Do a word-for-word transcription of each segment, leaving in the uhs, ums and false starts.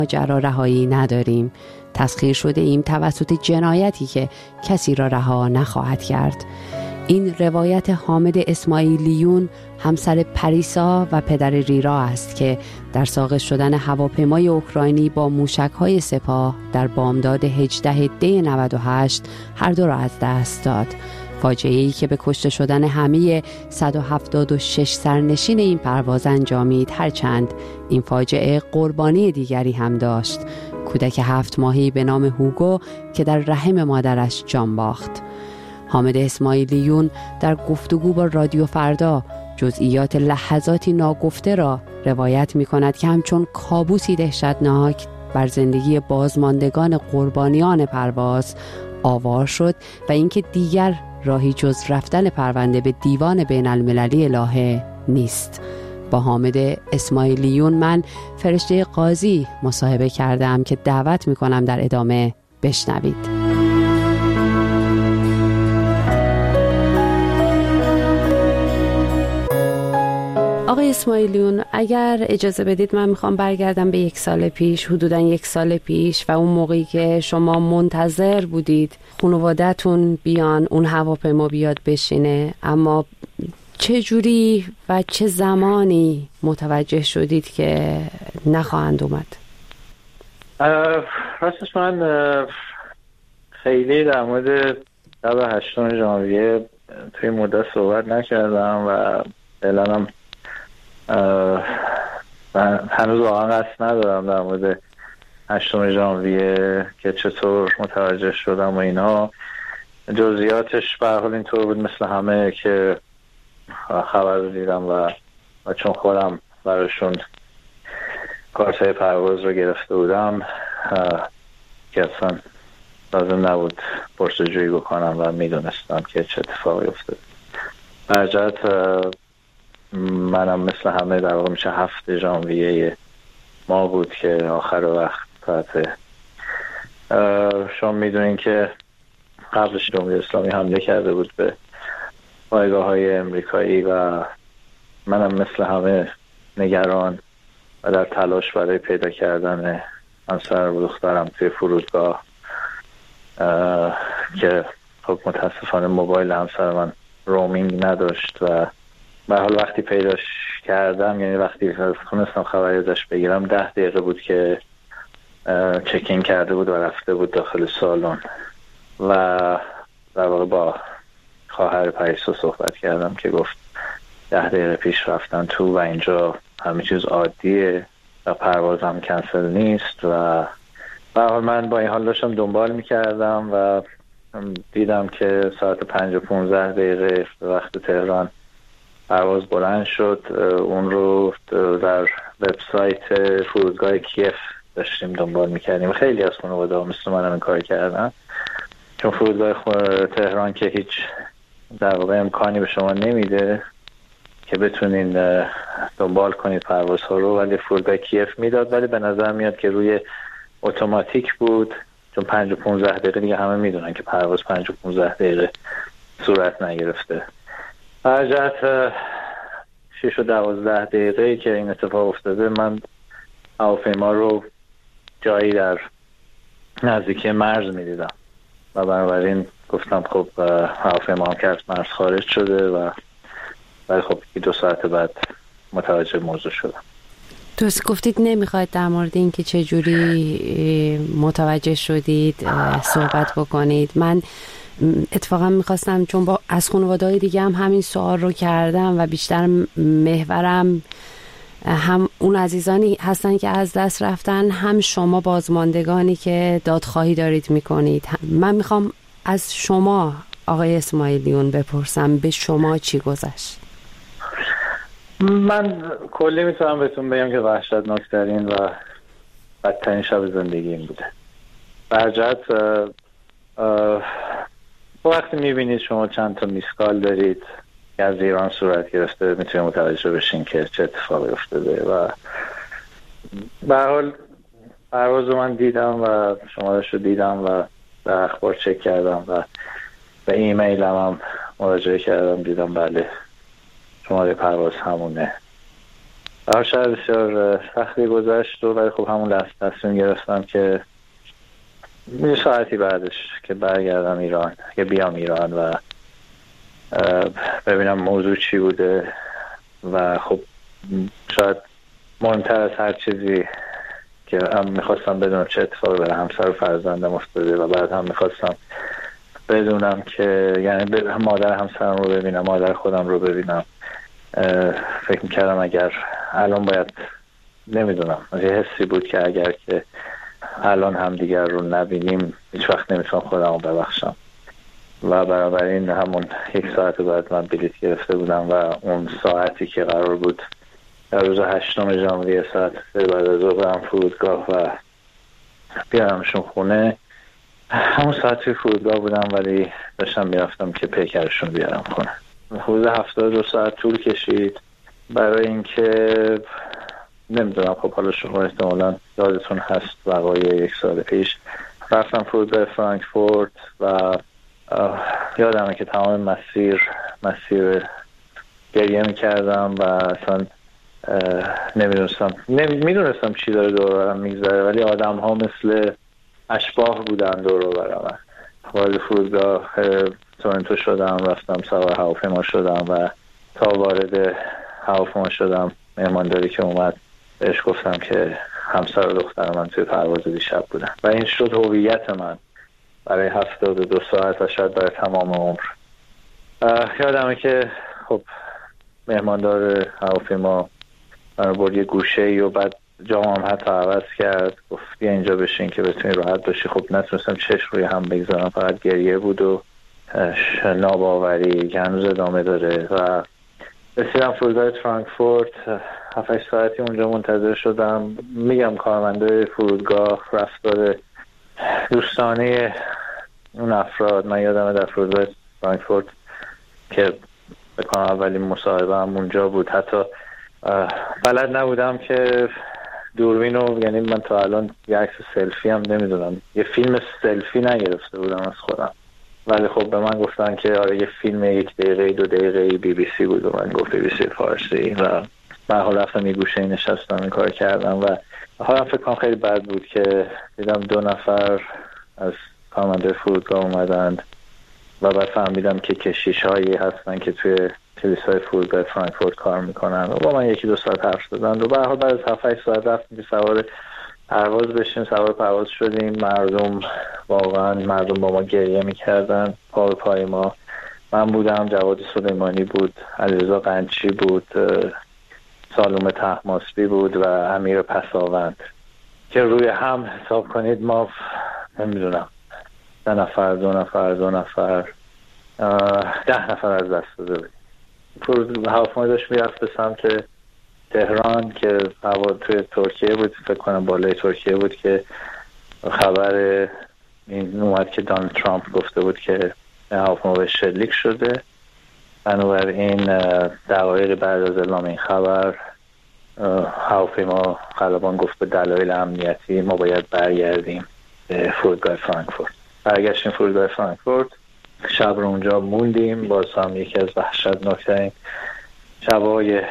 ماجرا رهایی نداریم. تسخیر شده ایم توسط جنایتی که کسی را رها نخواهد کرد. این روایت حامد اسماعیلیون همسر پریسا و پدر ریرا است که در ساقط شدن هواپیمای اوکراینی با موشک‌های سپاه در بامداد هجدهم دی نود و هشت هر دو را از دست داد. فاجعه‌ای که به کشته شدن همه صد و هفتاد و شش سرنشین این پرواز انجامید، هرچند این فاجعه قربانی دیگری هم داشت: کودک هفت ماهه‌ای به نام هوگو که در رحم مادرش جان باخت. حامد اسماعیلیون در گفتگو با رادیو فردا جزئیات لحظاتی ناگفته را روایت می کند که همچون کابوسی دهشتناک بر زندگی بازماندگان قربانیان پرواز آوار شد و اینکه دیگر راهی جز رفتن پرونده به دیوان بین المللی لاهه نیست. با حامد اسماعیلیون من فرشته قاضی مصاحبه کردم که دعوت می کنم در ادامه بشنوید. آقای اسماعیلیون، اگر اجازه بدید من میخوام برگردم به یک سال پیش، حدوداً یک سال پیش، و اون موقعی که شما منتظر بودید خانواده‌تون بیان، اون هواپیما بیاد بشینه، اما چه جوری و چه زمانی متوجه شدید که نخواهند اومد؟ راستش من خیلی در مورد شب هشتم ژانویه توی مدت صحبت نکردم و اعلانم من هنوز واقعا قصد ندارم در مورد هشتم ژانویه که چطور متوجه شدم و اینا. جزئیاتش به هر حال اینطور بود مثل همه که خبر رو دیدم و, و چون خودم براشون کارتای پرواز رو گرفته بودم که اصلا لازم نبود پرسجویی بکنم و میدونستم که چه اتفاقی افتاد. برجت منم مثل همه در واقع میشه هفت ژانویه ما بود که آخر وقت ساعت شما میدونین که قبلش جمهوری اسلامی حمله کرده بود به پایگاه های امریکایی و منم مثل همه نگران و در تلاش برای پیدا کردن همسر و دخترم توی فرودگاه که خب متاسفانه موبایل همسر من رومینگ نداشت و به حال وقتی پیداش کردم، یعنی وقتی تونستم خبری ازش بگیرم، ده دقیقه بود که چکین کرده بود و رفته بود داخل سالن و در واقع با خواهر پریسا صحبت کردم که گفت ده دقیقه پیش رفتن تو و اینجا همه چیز عادیه و پرواز هم کنسل نیست. و به حال من با این حال داشتم دنبال میکردم و دیدم که ساعت پنج و پونزده دقیقه وقت تهران پرواز بلند شد. اون رو در وبسایت فرودگاه کیف داشتیم دنبال میکردیم. خیلی از خانواده ها مثل من هم این کار کردن، چون فرودگاه تهران که هیچ در واقع امکانی به شما نمیده که بتونین دنبال کنید پروازها رو، ولی فرودگاه کیف میداد، ولی به نظر میاد که روی اتوماتیک بود، چون پنج و پونزده دقیقه دیگه همه میدونن که پرواز پنج و پونزده دقیقه صورت نگرفته. برجت شش و دوازده دقیقه که این اتفاق افتاده من هواپیما رو جایی در نزدیکی مرز میدیدم و بنابراین گفتم خب هواپیما هم که از مرز خارج شده و ولی خب دو ساعت بعد متوجه موضوع شدم. دوست گفتید نمیخواید در مورد این که چجوری متوجه شدید صحبت بکنید. من اتفاقا میخواستم، چون با از خانواده‌های دیگه هم همین سوال رو کردم و بیشتر محورم هم اون عزیزانی هستن که از دست رفتن، هم شما بازماندگانی که دادخواهی دارید میکنید. من میخوام از شما آقای اسماعیلیون بپرسم به شما چی گذشت؟ من کلی میتونم بهتون بگم که وحشتناکترین و بدترین شب زندگیم بوده. برجت وقتی میبینید شما چند تا میسکال دارید که از ایران صورت گرفته، میتونید متوجه بشین که چه اتفاقی افتاده. و به هر حال پرواز رو من دیدم و شمارش رو دیدم و به اخبار چک کردم و به ایمیل هم, هم مراجعه کردم، دیدم بله شماره پرواز همونه هر شب بسیار سختی گذشت ولی خب همون لحظه تصمیم گرفتم که یه ساعتی بعدش که برگردم ایران، که بیام ایران و ببینم موضوع چی بوده و خب شاید مهمتر از هر چیزی که هم میخواستم بدونم چه اتفاقی برای همسر و فرزندم افتاده و بعد هم میخواستم بدونم که یعنی مادر همسرم رو ببینم، مادر خودم رو ببینم. فکر میکردم اگر الان باید نمیدونم یه حسی بود که اگر که الان هم دیگر رو نبینیم هیچ وقت نمیتونم خودم رو ببخشم و برابر این همون یک ساعت بعد من بلیط گرفته بودم و اون ساعتی که قرار بود در روز هشتم ژانویه ساعت سه بعد از ظهر برم فرودگاه و بیارمشون خونه، همون ساعتی فرودگاه بودم ولی داشتم میرفتم که پیکرشون بیارم خونه. حدود هفتاد و دو ساعت طول کشید برای اینکه نمیدونم خب حالا شما احتمالاً یادتون هست وقایع یک سال پیش رفتم فرودگاه فرانکفورت و یادمه که تمام مسیر مسیر گریه میکردم و اصلا نمیدونستم نمیدونستم چی داره دور برم میگذره ولی آدم ها مثل اشباح بودن دور برم. وارد فرودگاه تورنتو شدم، رفتم سوار هواپیما شدم و تا وارد هواپیما شدم مهمانداری که اومد بهش گفتم که همسر و دختر من توی پرواز دیشب بودن و این شد هویت من برای هفتاد و دو ساعت و شاید برای تمام عمر. یادمه که خب مهماندار هواپیما من برد یه گوشه ای و بعد جامم حتی عوض کرد، گفت بیا اینجا بشین که بتونی راحت باشی. خب نتونستم چشم روی هم بگذارم، فقط گریه بود و ناباوری که هنوز ادامه داره و رسیدم فرودگاه فرانکفورت. هفت ساعتی اونجا منتظر شدم. میگم کارمنده فرودگاه، رفتار دوستانه اون افراد، من یادمه در فرودگاه فرانکفورت که بکنم اولین مصاحبه هم اونجا بود، حتی بلد نبودم که دوربین رو، یعنی من تا الان یه عکس سلفی هم نمیدونم، یه فیلم سلفی نگرفته بودم از خودم ولی خب به من گفتن که آره یه فیلم یک دقیقه دو دقیقه بی بی سی بود و من گفت بی بی سی فارسی و من حال رفتم یه گوشه نشستم این کار کردم و حالا فکر کنم خیلی بد بود که دیدم دو نفر از کارمنده فرودگاه اومدند و بعد فهمیدم که کشیش هایی هستن که توی کلیسای فرودگاه فرانکفورت کار میکنن و با من یکی دو ساعت حرف زدن و به هر حال بعد از هفت هشت ساعت رفتیم که سوار پرواز بشیم. سوار پرواز شدیم، مردم واقعا مردم با ما گریه میکردن، پا به پای ما. من بودم، جواد سلیمانی بود، علیرضا قنچی بود، سالومه طهماسبی بود و امیر پساوند که روی هم حساب کنید ما نمیدونم ده نفر دو نفر دو نفر ده نفر از دست داده بود. فرود هواپیما داشت میرفت به سمت تهران که هوا توی ترکیه بود، فکر کنم بالای ترکیه بود که خبر این اومد که دونالد ترامپ گفته بود که هواپیما به شلیک شده. بنابراین دقایق بعد از اعلام این خبر هواپیما خلبان گفت به دلایل امنیتی ما باید برگردیم به فرودگاه فرانکفورت. برگشتیم فرودگاه فرانکفورت، شب رو اونجا موندیم. باز هم یکی از وحشتناکترین شبای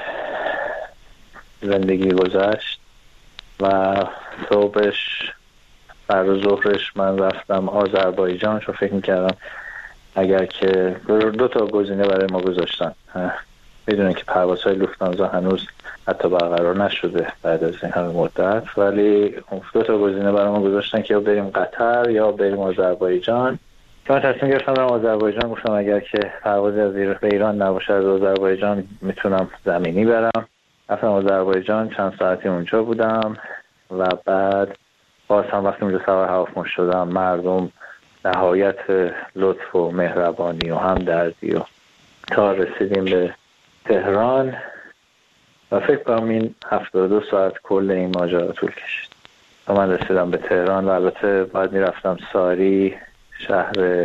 زندگی گذشت و صبحش بعد ظهرش من رفتم آذربایجان، چون فکر میکردم اگر که دو تا گزینه برای ما گذاشتن، میدونن که پروازهای لوفتانزا هنوز حتی برقرار نشده بعد از این همه مدت، ولی دو تا گزینه برای ما گذاشتن که یا بریم قطر یا بریم آذربایجان. که من تصمیم گرفتم برم آذربایجان. گفتم اگر که پروازی از ایران نباشه از آذربایجان میتونم زمینی برم. رفتم آذربایجان، چند ساعتی اونجا بودم و بعد باز هم وقتی اونجا سوار هواپیما شدم مردم نهایت لطف و مهربانی و همدردی و تا رسیدیم به تهران و فکر کنم این هفتاد و دو ساعت کل این ماجرا طول کشید و من رسیدم به تهران و البته بعد میرفتم ساری، شهر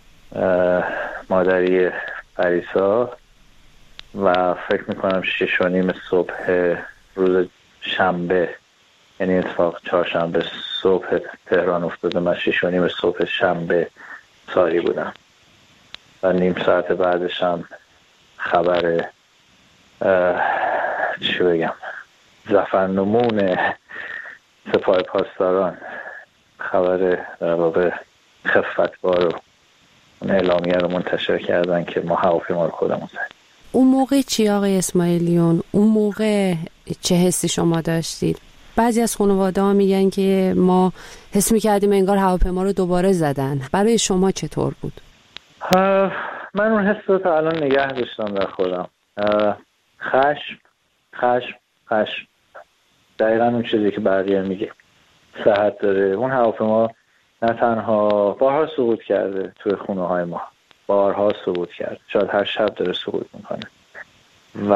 مادری پریسا، و فکر میکنم شش و نیم صبح روز شنبه، یعنی اتفاق چهارشنبه صبح تهران افتاده، من شش و نیم صبح شنبه ساری بودم و نیم ساعت بعدش هم خبر چی بگم ظفرنمون سپاه پاسداران خبر در واقع خفتبار رو اون اعلامیه رو منتشر کردن که ما هواپیما رو خودمون زدیم. اون موقع چی آقای اسماعیلیون؟ اون موقع چه حسی شما داشتید؟ بعضی از خانواده ها میگن که ما حس میکردیم انگار هواپیما رو دوباره زدن. برای شما چطور بود؟ من اون حس رو تا الان نگه داشتم در خودم. خشم خشم خشم دقیقا اون چیزی که بقیه میگه صحت داره. اون هواپیما نه تنها بارها سقوط کرده توی خونه های ما، بارها سقوط کرد، شاید هر شب داره سقوط میکنه و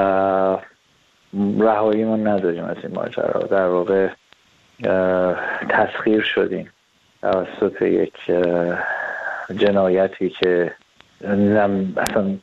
رهایی ما نداریم از این ماجرا. در واقع تسخیر شدیم توسط یک جنایتی که اصلا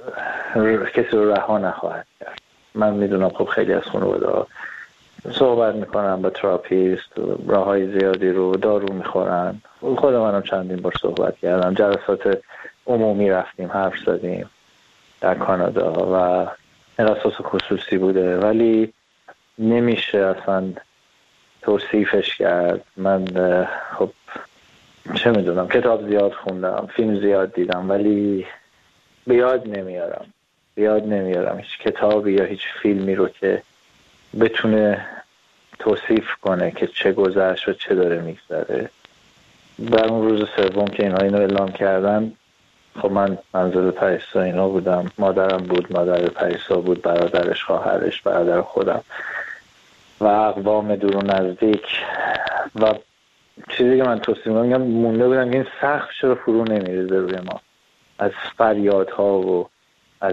کسی رو رها نخواهد کرد. من میدونم خب خیلی از خانواده‌ها صحبت میکنن با تراپیست، راههای زیادی رو دارو میخورن. خود منم چندین بار صحبت کردم، جلسات عمومی رفتیم، حرف زدیم در کانادا و اساس خصوصی بوده، ولی نمیشه اصلا توصیفش کرد. من خب چه میدونم، کتاب زیاد خوندم، فیلم زیاد دیدم، ولی بیاد نمیارم بیاد نمیارم هیچ کتابی یا هیچ فیلمی رو که بتونه توصیف کنه که چه گذشت و چه داره میگذره. در اون روز سوم که اینها اینو اعلام کردن، خب من منزل پریسا اینا بودم، مادرم بود، مادر پریسا بود، برادرش، خواهرش، برادر خودم و اقوام دور و نزدیک و چیزی که من توصیف میگم مونده بودم که این سقف چرا فرو نمیریزه روی ما از فریادها و از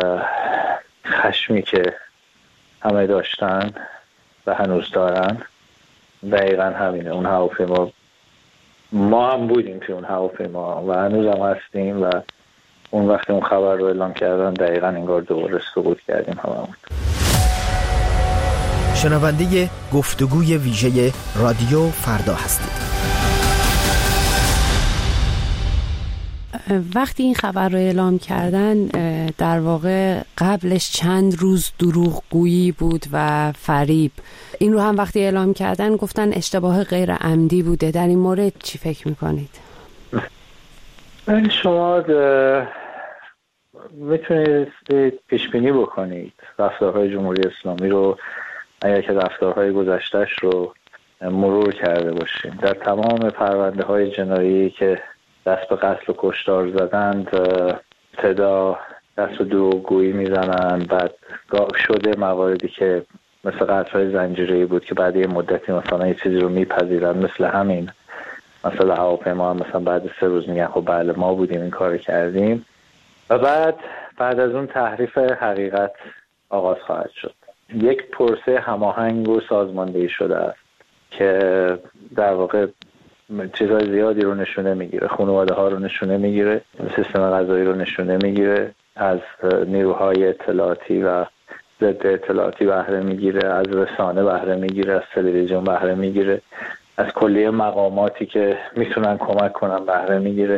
خشمی که همه داشتن و هنوز دارن. دقیقا همینه. اون هواپیما، ما هم بودیم توی اون هواپیما و هنوز هم هستیم و اون وقتی اون خبر رو اعلام کردن دقیقا انگار دوباره سقوط کردیم هممون. شنونده گفتگوی ویژه رادیو فردا هستید. وقتی این خبر رو اعلام کردن، در واقع قبلش چند روز دروغگویی بود و فریب. این رو هم وقتی اعلام کردن گفتن اشتباه غیر عمدی بوده. در این مورد چی فکر میکنید؟ من شما میتونید پیش بینی بکنید رفتارهای جمهوری اسلامی رو اگر که رفتارهای گذشتهش رو مرور کرده باشیم. در تمام پرونده های جنایی که دست به قتل و کشتار زدند، ابتدا دست به دروغگویی میزنن، بعد شده مواردی که مثل قتل‌های زنجیره‌ای بود که بعد یه مدتی مثلا یه چیزی رو میپذیرن، مثل همین مثلا هواپیما هم مثلا بعد سه روز میگن خب بله ما بودیم این کار کردیم و بعد بعد از اون تحریف حقیقت آغاز خواهد شد. یک پروسه هماهنگ و سازماندهی شده است که در واقع چیزهای زیادی رو نشونه میگیره، خانواده ها رو نشونه میگیره، سیستم قضایی رو نشونه میگیره، از نیروهای اطلاعاتی و ضد اطلاعاتی بهره میگیره، از رسانه بهره میگیره، از تلویزیون بهره میگیره، از کلیه مقاماتی که میتونن کمک کنن بهره میگیره.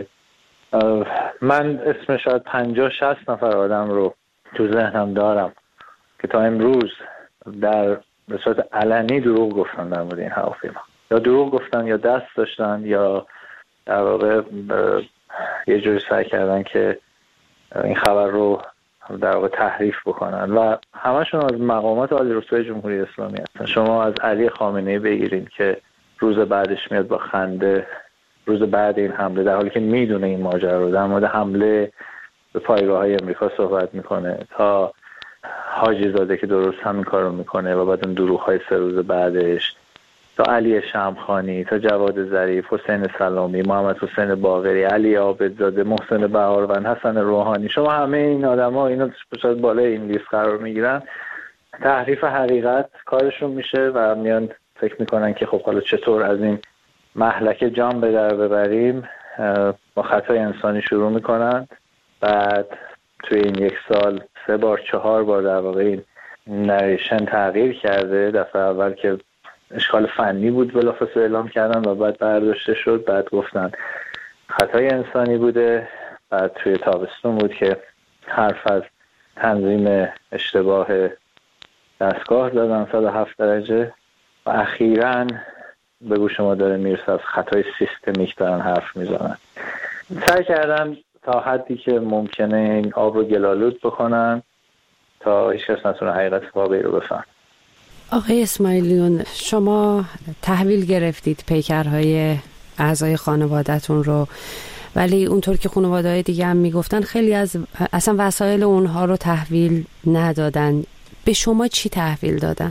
من اسم شاید پنجاه شصت نفر آدم رو تو ذهنم دارم که تا امروز در به صورت علنی دروغ گفتن در مورد این هواپیما، یا دروغ گفتن یا دست داشتن یا در واقع یه جوری سعی کردن که این خبر رو در واقع تحریف بکنن و همشون از مقامات عالی رتبه جمهوری اسلامی هستن. شما از علی خامنه‌ای بگیرین که روز بعدش میاد با خنده، روز بعد این حمله، در حالی که میدونه این ماجرا رو، در مورد حمله به پایگاه‌های امریکا صحبت میکنه، تا حاجی زاده که درست همین کار رو میکنه و بعد اون دروغ‌های سه روز بعدش، تا علی شمخانی، تا جواد ظریف، حسین سلامی، محمد حسین باقری، علی عابدزاده، محسن بهاروند، حسن روحانی، شما همه این آدم‌ها اینا شاید بالای این لیست قرار میگیرن. تحریف حقیقت کارشون میشه و میان فکر میکنن که خب حالا چطور از این مهلکه جان به در ببریم. با خطای انسانی شروع میکنن، بعد توی این یک سال سه بار چهار بار در واقع این نریشن تغییر کرده. دفعه اول که اشکال فنی بود بلافاصله اعلام کردن و بعد برداشته شد، بعد گفتن خطای انسانی بوده، بعد توی تابستون بود که حرف از تنظیم اشتباه دستگاه زدن صد و هفت درجه و اخیراً به گوش ما داره میرسه از خطای سیستمیک دارن حرف میزنن. سعی کردم تا حدی که ممکنه این آب رو گلالود بکنن تا هیچ کس نتونه حقیقت واقعی رو بفهم. آقای اسماعیلیون، شما تحویل گرفتید پیکرهای اعضای خانواده‌تون رو، ولی اونطور که خانواده‌های دیگه هم میگفتن خیلی از اصلا وسایل اونها رو تحویل ندادن. به شما چی تحویل دادن؟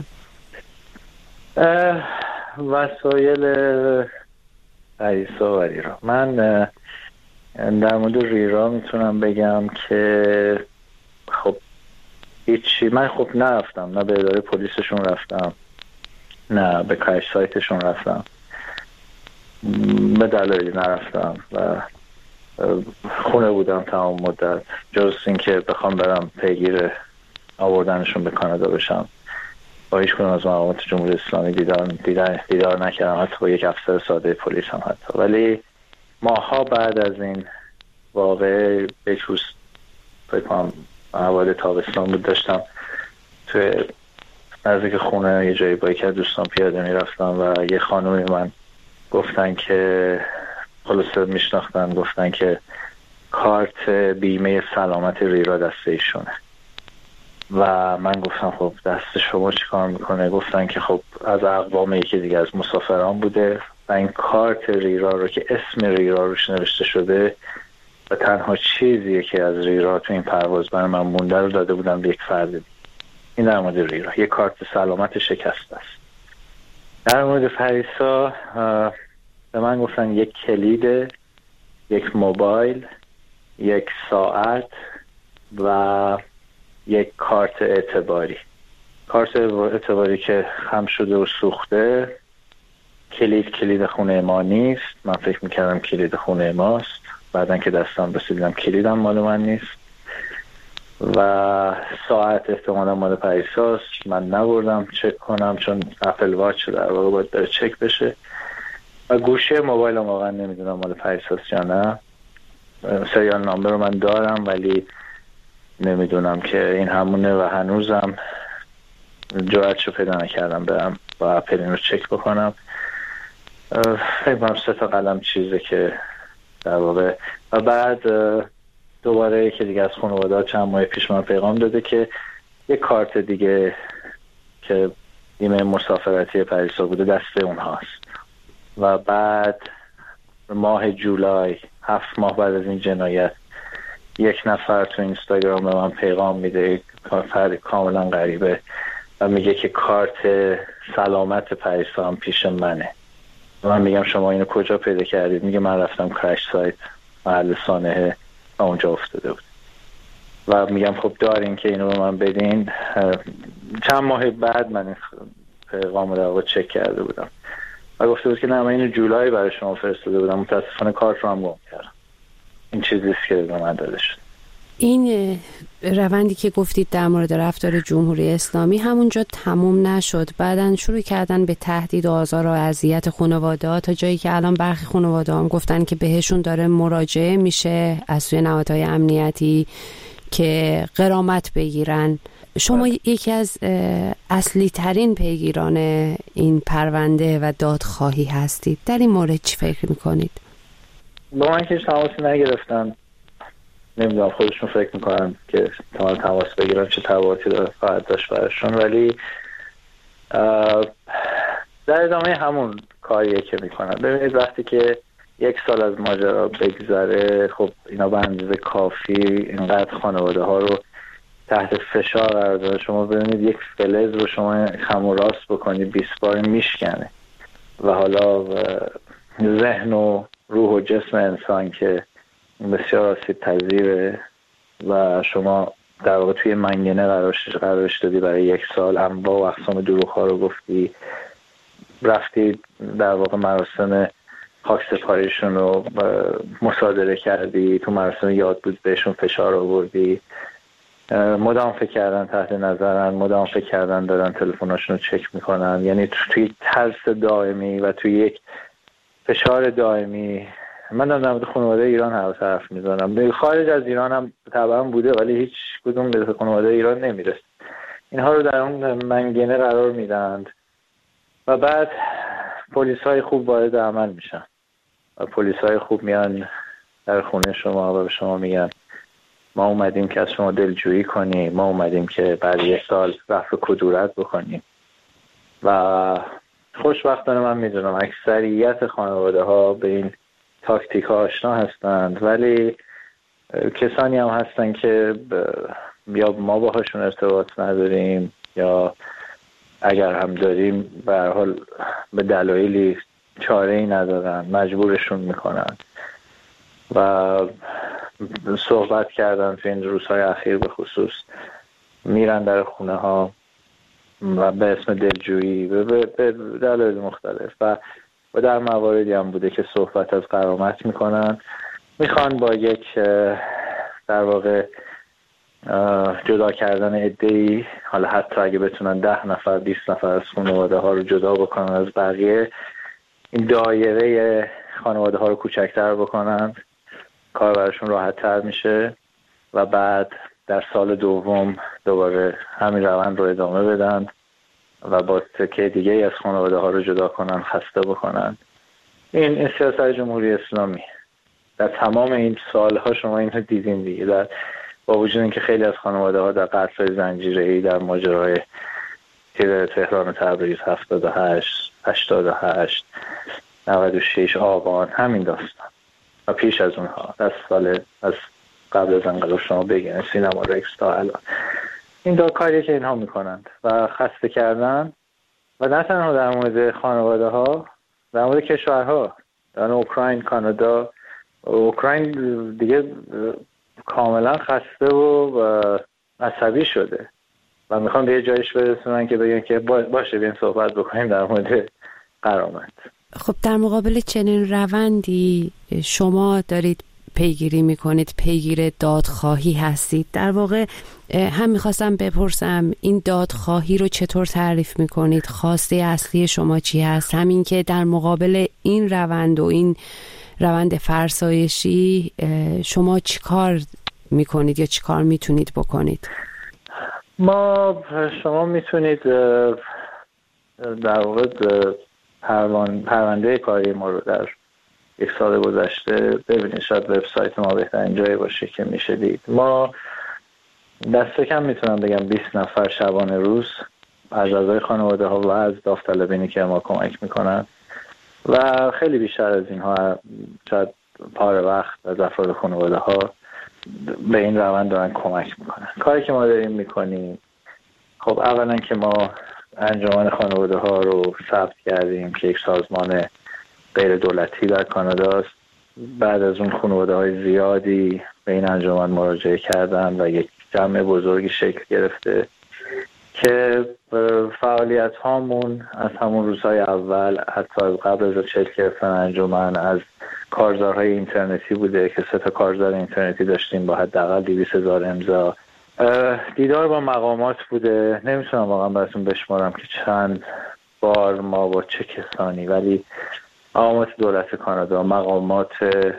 وسایل پریسا و ریرا. من در مورد ریرا میتونم بگم که خب هیچی، من خب نرفتم، نه به اداره پلیسشون رفتم نه به کرش سایتشون رفتم، به دلایلی نرفتم و خونه بودم تمام مدت، جز این که بخوام برم پیگیر آوردنشون به کانادا بشم. با هیچ کنم از مقامات جمهوری اسلامی دیدار, دیدار, دیدار نکردم، حتی با یک افسر ساده پلیس هم حتی. ولی ماها بعد از این واقعه یک روز بکنم حوالی تابستان بود، داشتم توی نزدیک خونه یه جایی با یکی از دوستان پیاده میرفتم و یه خانومی من گفتن که خلاصه میشناختن، گفتن که کارت بیمه سلامت ریرا دسته ایشونه و من گفتم خب دست شما چی کار میکنه؟ گفتن که خب از اقوام یکی دیگه از مسافران بوده و این کارت ریرا رو که اسم ریرا روش نوشته شده و تنها چیزیه که از ریرا تو این پرواز برای من مونده رو داده بودم به یک فرد دیگه. این در مورد ریرا یک کارت سلامت شکسته است. در مورد پریسا به من گفتن یک کلید، یک موبایل، یک ساعت و یک کارت اعتباری. کارت اعتباری که خم شده و سوخته. کلید کلید خونه ما نیست، من فکر میکردم کلید خونه ماست، بعدن که دستم رسیدم کلیدم مال من نیست. و ساعت احتمالا مال پریساست، من نبردم چک کنم چون اپل واچ در واقع باید داره چک بشه. و گوشه موبایل هم واقعا نمیدونم مال پریساست یا نه، سریال نامبر رو من دارم ولی نمیدونم که این همونه و هنوزم جرأتشو پیدا نکردم برم با اپل این رو چک بکنم. فکر کنم سه تا قلم چیزه که در واقع. و بعد دوباره که دیگه از خانواده چند ماه پیش من پیغام داده که یک کارت دیگه که بیمه مسافرتی پریسا بوده دسته اونهاست. و بعد ماه جولای، هفت ماه بعد از این جنایت، یک نفر تو اینستاگرام به من پیغام میده، فرد کاملا غریبه و میگه که کارت سلامت پریسا هم پیش منه. و من میگم شما اینو کجا پیدا کردید؟ میگه من رفتم کرش سایت محل سانحه و اونجا افتاده بود. و میگم خب دارین که اینو به من بدین. چند ماه بعد من این پیغام رو در واقع چک کرده بودم و گفته بود که نه من اینو جولای برای شما فرستاده بودم، متاسفانه کارت رو هم گم کردم. این چیزیست که به من داده شد. این روندی که گفتید در مورد رفتار جمهوری اسلامی همونجا تموم نشد، بعدن شروع کردن به تهدید و آزار و اذیت خانواده‌ها تا جایی که الان برخی خانواده‌ها هم گفتن که بهشون داره مراجعه میشه از سوی نهادهای امنیتی که غرامت بگیرن. شما یکی از اصلی ترین پیگیران این پرونده و دادخواهی هستید، در این مورد چی فکر میکنید؟ با من که تماسی نگرفتن، نمیدونم خودشون فکر میکنن که تمام تماس بگیرن چه تبعاتی داره خواهد داشت برشون، ولی در ادامه همون کاریه که میکنن. ببینید وقتی که یک سال از ماجرا بگذره، خب اینا به اندازه کافی اینقدر خانواده ها رو تحت فشار قرار داره. شما ببینید یک فلز رو شما خم و راست بکنی بیست بار میشکنه و حالا ذهن و روح و جسم انسان که بسیار آسیب پذیره و شما در واقع توی منگنه قرارش دادی برای یک سال، انواع و اقسام دروغ ها رو گفتی، رفتی در واقع مراسم خاکسپاریشون رو مصادره کردی، تو مراسم یاد بود بهشون فشار آوردی، مدام فکر کردن تحت نظرن، مدام فکر کردن دارن تلفناشون رو چک میکنن، یعنی توی ترس دائمی و توی یک فشار دائمی. من در مورد خانواده ایران هر طرف میزنم، خارج از ایران هم طبعا بوده ولی هیچ کدوم به خانواده ایران نمیرسه. اینها رو در اون منگنه قرار میدند و بعد پلیس های خوب وارد عمل میشن و پلیس های خوب میان در خونه شما و به شما میگن ما اومدیم که از شما دلجویی کنیم، ما اومدیم که بعد یک سال رفع کدورت بکنیم. و خوشبختانه من میدونم اکثریت خانواده ها به این تاکتیک ها آشنا هستند، ولی کسانی هم هستن که یا ما باهاشون ارتباط نداریم یا اگر هم داریم به هر حال به دلایلی چاره‌ای ندارن، مجبورشون میکنن. و صحبت کردن تو این روزهای اخیر به خصوص میرن در خونه ها و به اسم دلجویی به دلایل مختلف و و در مواردی هم بوده که صحبت از غرامت میکنن، میخوان با یک در واقع جدا کردن عده‌ای، حالا حتی اگه بتونن ده نفر بیست نفر از خانواده ها رو جدا بکنن از بقیه، این دایره خانواده ها رو کوچکتر بکنن، کار براشون راحت تر میشه و بعد در سال دوم دوباره همین روند رو ادامه بدن و با تکه دیگه از خانواده ها رو جدا کنن، خسته بکنن. این, این سیاست جمهوری اسلامی در تمام این سالها شما اینو دیدین دیگه، در با وجود اینکه خیلی از خانواده ها در قتل‌های زنجیره‌ای در ماجرای تهران و تبریز هفتاد و هشت، هشتاد و هشت، نود و شش آبان همین داستان و پیش از اونها از سال از قبل از انقلاب شما بگین سینما رکس تا الان این دو کاریه که اینها میکنند و خسته کردن و نه تنها در مورد خانواده ها، در مورد کشورها، در اوکراین، کانادا. اوکراین دیگه کاملا خسته و عصبی شده و میخوان به یه جایش برسونن که بگن که باشه بیاین صحبت بکنیم در مورد غرامت. خب در مقابل چنین روندی شما دارید پیگیری میکنید، پیگیر دادخواهی هستید. در واقع هم میخواستم بپرسم این دادخواهی رو چطور تعریف میکنید؟ خواسته اصلی شما چی هست؟ همین که در مقابل این روند و این روند فرسایشی شما چی کار میکنید یا چی کار میتونید بکنید؟ ما شما میتونید در واقع پرونده کاری ما رو در یک سال گذشته ببینید، شاید وبسایت ما بهترین جایی باشه که میشه دید. ما دست کم میتونم بگم بیست نفر شبانه روز از اعضای خانواده ها و از داوطلبینی که ما کمک میکنن و خیلی بیشتر از اینها شاید پاره وقت از افراد خانواده ها به این روند دارن کمک میکنن. کاری که ما داریم میکنیم، خب اولا که ما انجمن خانواده ها رو ثبت کردیم که یک سازمان غیر دولتی در کانادا است. بعد از اون خانواده های زیادی به این انجمن مراجعه کردن و یک جمع بزرگی شکل گرفته که فعالیت هامون از همون روزهای اول حتی از قبل از شکل گرفتن انجمن از کارزارهای اینترنتی بوده که سه تا کارزار اینترنتی داشتیم با حداقل دویست هزار امضا. دیدار با مقامات بوده، نمیتونم واقعا براتون بشمارم که چند بار ما با چه کسانی، ولی مقامات دولت کانادا، مقامات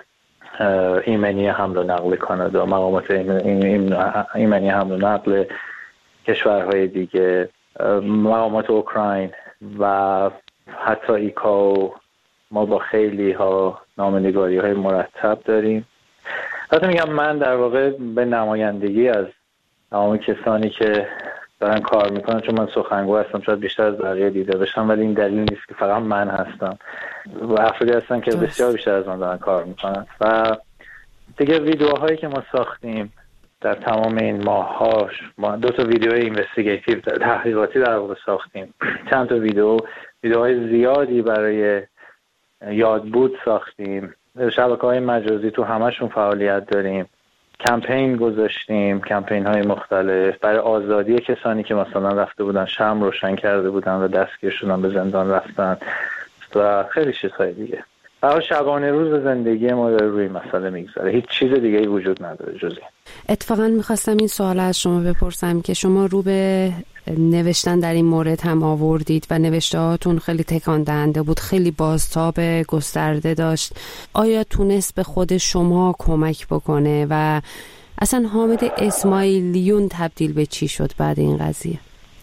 ایمنی حمل و نقل کانادا، مقامات ایمنی حمل و نقل کشورهای دیگه، مقامات اوکراین و حتی ایکاو، ما با خیلی ها نامه‌نگاری های مرتب داریم. حتی میگم من در واقع به نمایندگی از تمام کسانی که دارن کار میکنن، چون من سخنگو هستم، شاید بیشتر از بقیه دیده بشم، ولی این دلیل نیست که فقط من هستم و افرادی هستن که بسیار بیشتر از من دارن کار میکنن. و دیگه ویدیوهایی که ما ساختیم در تمام این ماه‌ها، ما دو تا ویدیو اینوستیگیتیو تحقیقاتی در واقع ساختیم، چند تا ویدیو ویدیوهای زیادی برای یادبود ساختیم، شبکه‌های مجازی تو همشون فعالیت داریم، کمپین گذاشتیم، کمپین های مختلف برای آزادی کسانی که مثلا رفته بودن شمع روشن کرده بودن و دستگیر شدن به زندان رفتن و خیلی چیزهای دیگه. برای شبانه روز زندگی ما داره روی مسئله میگذاره، هیچ چیز دیگه ای وجود نداره جز این. اتفاقا میخواستم این سوال از شما بپرسم که شما رو به نوشتن در این مورد هم آوردید و نوشته هاتون خیلی تکان دهنده بود، خیلی بازتاب گسترده داشت. آیا تونست به خود شما کمک بکنه و اصلا حامد اسماعیلیون تبدیل به چی شد بعد این قضیه؟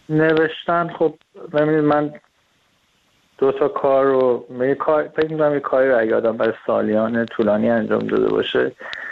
نوشتن خب ببینید من دو تا کار رو یه کار فکر می‌کنم یه کاری رو اگه آدم برای سالیان طولانی انجام داده باشه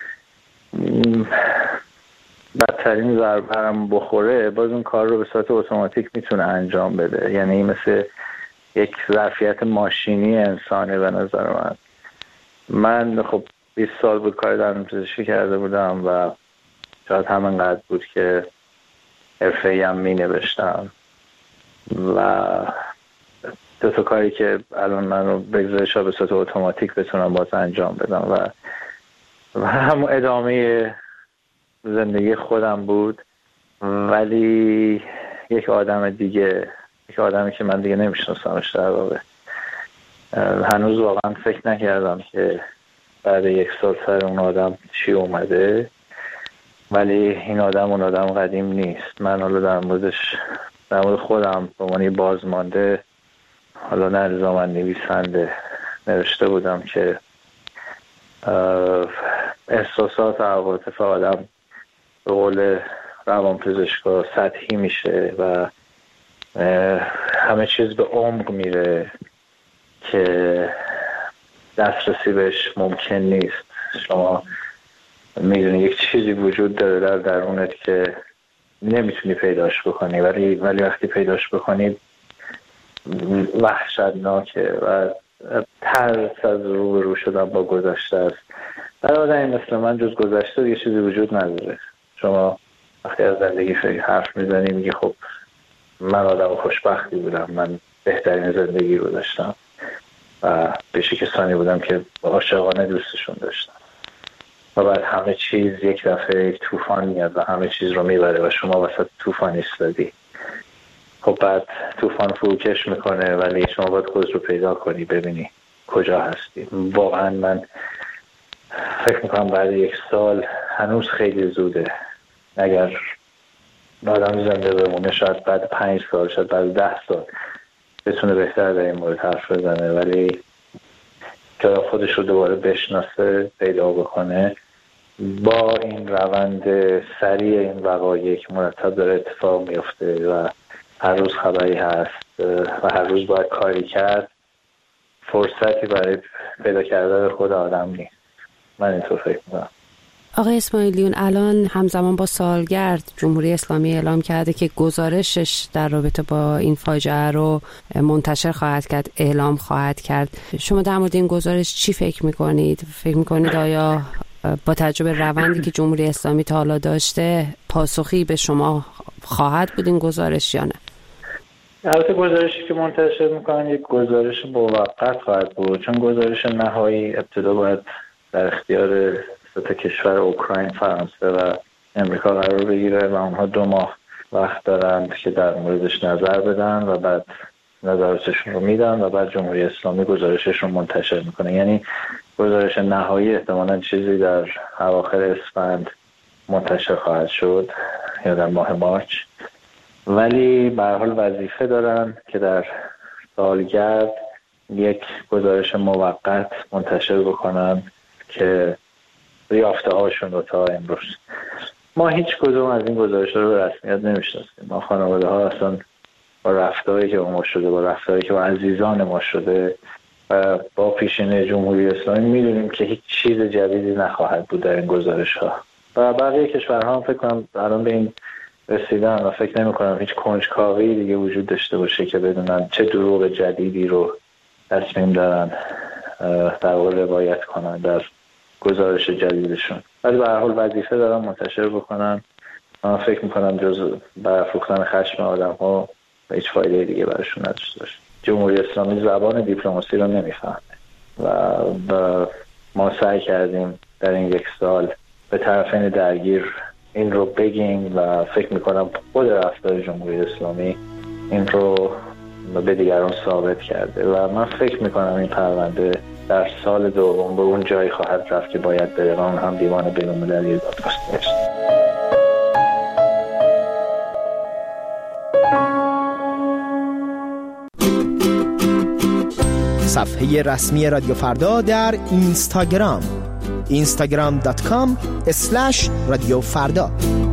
بدترین ضربه هم بخوره باز اون کار رو به صورت اتوماتیک میتونه انجام بده. یعنی مثل یک ظرفیت ماشینی انسانه به نظر من. من خب بیست سال بود کار دندانپزشکی کرده بودم و شاید همینقدر بود که حرفه‌ای هم می نوشتم و دو تا کاری که الان من رو بگذارش به صورت اتوماتیک بتونم باز انجام بدم و و هم ادامه زندگی خودم بود، ولی یک آدم دیگه، یک آدمی که من دیگه نمیشناسمش در واقع. هنوز واقعا فکر نکردم که بعد یک سال سر اون آدم چی اومده، ولی این آدم اون آدم قدیم نیست. من حالا در موردش در مورد خودم به عنوان بازمانده، حالا نه الزاماً نویسنده، نوشته بودم که احساسات و عواطف آدم به قول روانپزشکا سطحی میشه و همه چیز به عمق میره که دسترسی بهش ممکن نیست. شما میدونی یک چیزی وجود داره در درونت که نمیتونی پیداش بکنی، ولی ولی وقتی پیداش بکنی وحشتناکه و ترس از رو رو شدن با گذشته است. برای آدمی مثل من جز گذشته یه چیزی وجود نداره. شما وقتی از زندگی فکر حرف میزنی میگی خب من آدم خوشبختی بودم، من بهترین زندگی رو داشتم و بهش کسانی بودم که عاشقانه دوستشون داشتم و بعد همه چیز یک دفعه یک طوفان میاد و همه چیز رو میبره و شما وسط طوفان ایستادی. خب بعد طوفان فروکش میکنه ولی شما باید خود رو پیدا کنی، ببینی کجا هستی. واقعا من فکر میکنم بعد یک سال هنوز خیلی زوده. اگر آدم زنده بمونه شاید بعد پنج سال، شاید بعد ده سال بتونه بهتر در این مورد حرف بزنه، ولی که خودش رو دوباره بشناسه، پیدا بکنه با این روند سریع این وقایع که مرتب داره اتفاق میفته و هر روز خبری هست و هر روز باید کاری کرد، فرصتی برای پیدا کردن خود آدم نیست. من اینطور فکر می‌کنم. آقای اسماعیلیون، الان همزمان با سالگرد جمهوری اسلامی اعلام کرده که گزارشش در رابطه با این فاجعه رو منتشر خواهد کرد، اعلام خواهد کرد. شما در مورد این گزارش چی فکر میکنید؟ فکر میکنید آیا با توجه به روندی که جمهوری اسلامی تا حالا داشته پاسخی به شما خواهد بود این گزارش یا نه؟ البته گزارشی که منتشر میکنن یک گزارش موقت خواهد بود، چون گزارش نهایی ابتدا باید در اختیار تا کشور اوکراین، فرانسه و امریکا قرار بگیره و اونها دو ماه وقت دارند که در موردش نظر بدن و بعد نظراتشون رو میدن و بعد جمهوری اسلامی گزارشش رو منتشر میکنه. یعنی گزارش نهایی احتمالاً چیزی در اواخر اسفند منتشر خواهد شد یا در ماه مارچ، ولی به هر حال وظیفه دارن که در سالگرد یک گزارش موقت منتشر بکنن که یافته هاشون رو تا امروز. ما هیچ کدوم از این گزارش رو به رسمیت نمیشناسیم. ما خانواده ها اصلا با رفتاری که با ما شده، با رفتاری که با عزیزان ما شده و با پیشین جمهوری اسلامی میدونیم که هیچ چیز جدیدی نخواهد بود در این گزارش ها و بقیه کشورها هم فکر کنم الان به این رسیدن و فکر نمی کنم هیچ کنجکاوی دیگه وجود داشته باشه که بدونن چه دروغ جدیدی رو تصمیم دارن در واقع روایت کنن در گزارش جدیدشون. ولی به هر حال وظیفه دارن منتشر بکنن. من فکر میکنم جز برافروختن خشم آدم ها هیچ فایده دیگه براشون نداشته باشه. جمهوری اسلامی زبان دیپلماسی رو نمیفهمه و ما سعی کردیم در این یک سال به طرفین درگیر این رو بگیم و فکر میکنم خود رفتار جمهوری اسلامی این رو به دیگران ثابت کرده و من فکر میکنم این پرونده در سال دوم به اون جایی خواهد رفت که باید بره، اون هم دیوان بین‌المللی دادگستری است. صفحه رسمی رادیو فردا در اینستاگرام اینستاگرام دات کام اسلش رادیو فردا.